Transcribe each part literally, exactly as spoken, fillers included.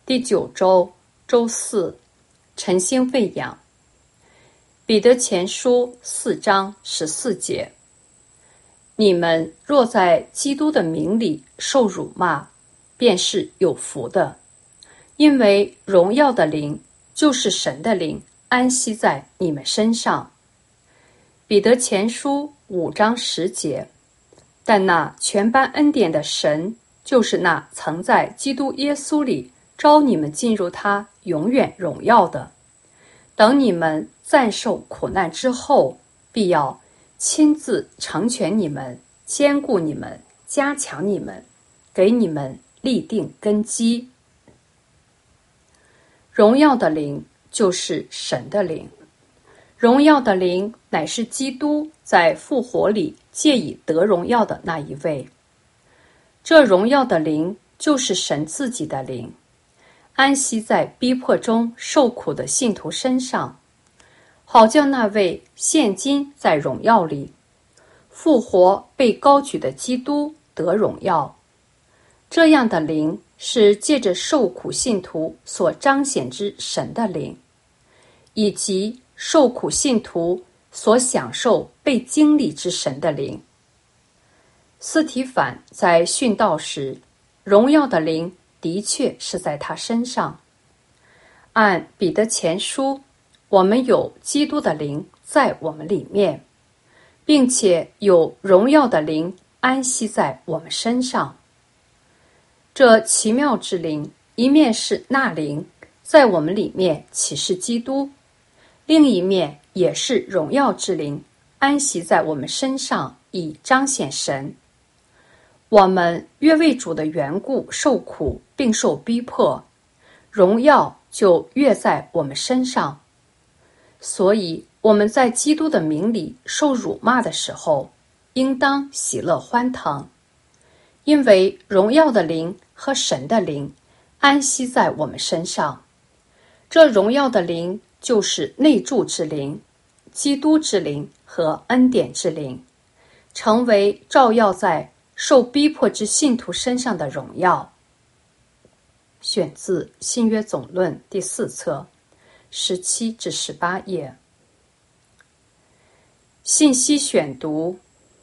第九周周四，晨星喂养。彼得前书四章十四节：你们若在基督的名里受辱骂，便是有福的，因为荣耀的灵，就是神的灵，安息在你们身上。彼得前书五章十节：但那全般恩典的神，就是那曾在基督耶稣里招你们进入他永远荣耀的，等你们暂受苦难之后，必要亲自成全你们，坚固你们，加强你们，给你们立定根基。荣耀的灵就是神的灵，荣耀的灵乃是基督在复活里借以得荣耀的那一位。这荣耀的灵就是神自己的灵，安息在逼迫中受苦的信徒身上，好叫那位现今在荣耀里复活被高举的基督得荣耀。这样的灵是借着受苦信徒所彰显之神的灵，以及受苦信徒所享受被经历之神的灵。司提反在殉道时，荣耀的灵的确是在他身上。按彼得前书，我们有基督的灵在我们里面，并且有荣耀的灵安息在我们身上。这奇妙之灵，一面是那灵在我们里面启示基督，另一面也是荣耀之灵安息在我们身上，以彰显神。我们越为主的缘故受苦并受逼迫，荣耀就越在我们身上。所以我们在基督的名里受辱骂的时候，应当喜乐欢腾，因为荣耀的灵和神的灵安息在我们身上。这荣耀的灵就是内住之灵、基督之灵和恩典之灵，成为照耀在受逼迫之信徒身上的荣耀。选自新约总论第四册十七至十八页。信息选读。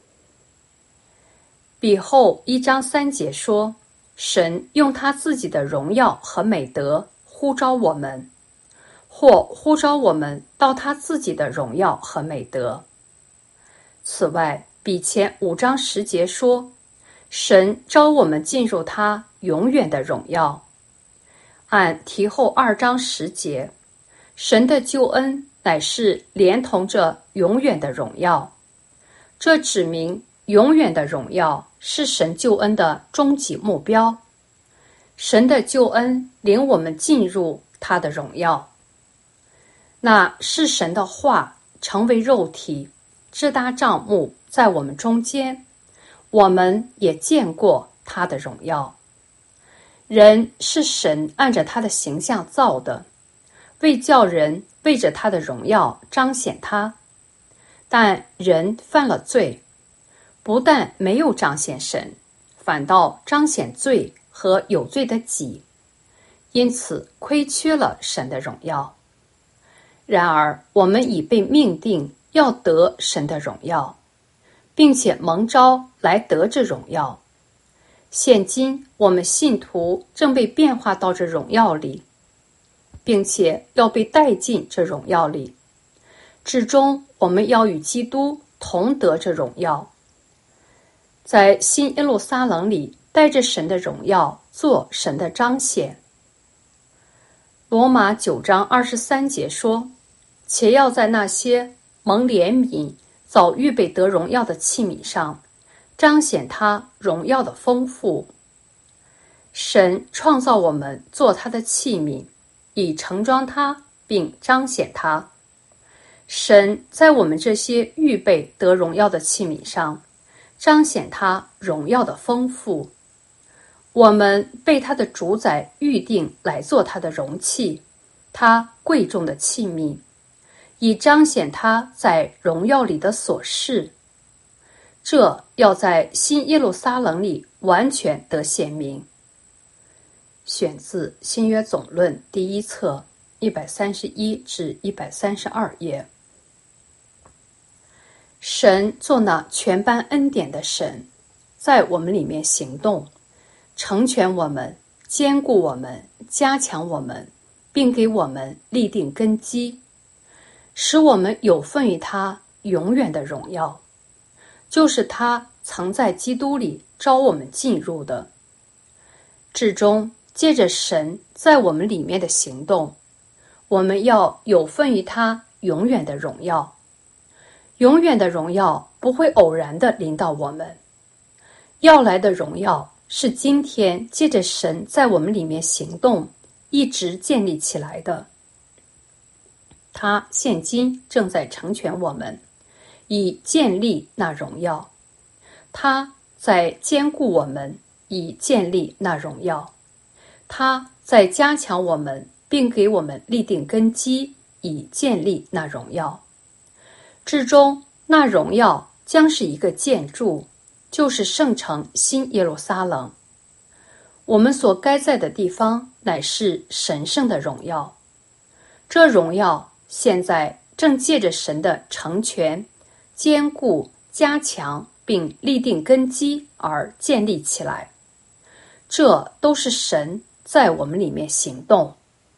彼后一章三节说，神用他自己的荣耀和美德呼召我们，或呼召我们到他自己的荣耀和美德。此外，彼前五章十节说，神召我们进入他永远的荣耀。按提后二章十节，神的救恩乃是连同着永远的荣耀，这指明永远的荣耀是神救恩的终极目标。神的救恩领我们进入他的荣耀。那是神的话成为肉体，支搭帐幕在我们中间，我们也见过他的荣耀。人是神按着他的形象造的，为叫人为着他的荣耀彰显他。但人犯了罪，不但没有彰显神，反倒彰显罪和有罪的己，因此亏缺了神的荣耀。然而我们已被命定要得神的荣耀，并且蒙召来得这荣耀。现今我们信徒正被变化到这荣耀里，并且要被带进这荣耀里，至终我们要与基督同得这荣耀，在新耶路撒冷里带着神的荣耀做神的彰显。罗马九章二十三节说，且要在那些蒙怜悯早预备得荣耀的器皿上彰显他荣耀的丰富。神创造我们做他的器皿，以盛装他并彰显他。神在我们这些预备得荣耀的器皿上彰显他荣耀的丰富。我们被他的主宰预定来做他的容器，他贵重的器皿，以彰显他在荣耀里的所事。这要在新耶路撒冷里完全得显明。 选自《新约总论》第一册一百三十一至一百三十二页。神做那全般恩典的神，在我们里面行动，成全我们，坚固我们，加强我们，并给我们立定根基，使我们有份于他永远的荣耀，就是他曾在基督里招我们进入的。至终借着神在我们里面的行动，我们要有份于他永远的荣耀。永远的荣耀不会偶然地临到我们，要来的荣耀是今天借着神在我们里面行动一直建立起来的。他现今正在成全我们，以建立那荣耀。他在坚固我们，以建立那荣耀。他在加强我们，并给我们立定根基，以建立那荣耀。至终那荣耀将是一个建筑，就是圣城新耶路撒冷。我们所该在的地方乃是神圣的荣耀。这荣耀现在正借着神的成全、坚固、加强并立定根基而建立起来。这都是神在我们里面行动。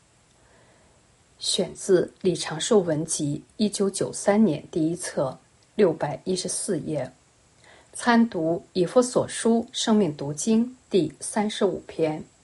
选自李长寿文集一九九三年第一册六百一十四页，参读以弗所书生命读经第三十五篇。